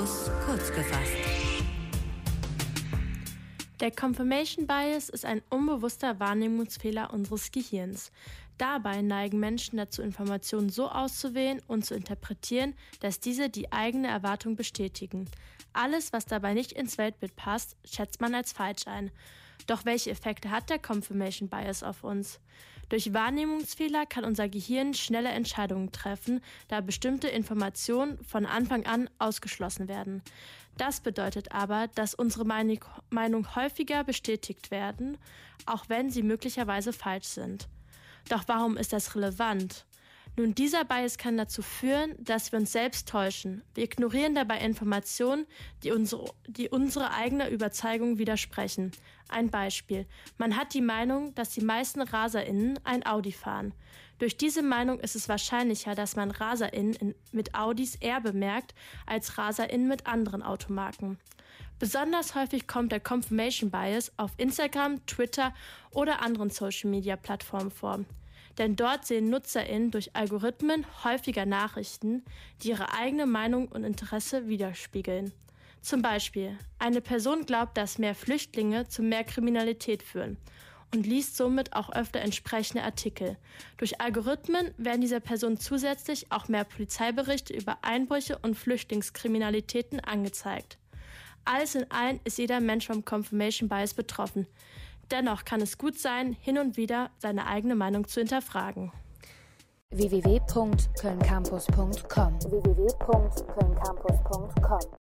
Campus kurz gefasst. Der Confirmation Bias ist ein unbewusster Wahrnehmungsfehler unseres Gehirns. Dabei neigen Menschen dazu, Informationen so auszuwählen und zu interpretieren, dass diese die eigene Erwartung bestätigen. Alles, was dabei nicht ins Weltbild passt, schätzt man als falsch ein. Doch welche Effekte hat der Confirmation Bias auf uns? Durch Wahrnehmungsfehler kann unser Gehirn schnelle Entscheidungen treffen, da bestimmte Informationen von Anfang an ausgeschlossen werden. Das bedeutet aber, dass unsere Meinung häufiger bestätigt werden, auch wenn sie möglicherweise falsch sind. Doch warum ist das relevant? Nun, dieser Bias kann dazu führen, dass wir uns selbst täuschen. Wir ignorieren dabei Informationen, die unsere eigene Überzeugung widersprechen. Ein Beispiel. Man hat die Meinung, dass die meisten RaserInnen ein Audi fahren. Durch diese Meinung ist es wahrscheinlicher, dass man RaserInnen mit Audis eher bemerkt, als RaserInnen mit anderen Automarken. Besonders häufig kommt der Confirmation Bias auf Instagram, Twitter oder anderen Social-Media-Plattformen vor. Denn dort sehen NutzerInnen durch Algorithmen häufiger Nachrichten, die ihre eigene Meinung und Interesse widerspiegeln. Zum Beispiel, eine Person glaubt, dass mehr Flüchtlinge zu mehr Kriminalität führen und liest somit auch öfter entsprechende Artikel. Durch Algorithmen werden dieser Person zusätzlich auch mehr Polizeiberichte über Einbrüche und Flüchtlingskriminalitäten angezeigt. Alles in allem ist jeder Mensch vom Confirmation Bias betroffen. Dennoch kann es gut sein, hin und wieder seine eigene Meinung zu hinterfragen. www.kölncampus.com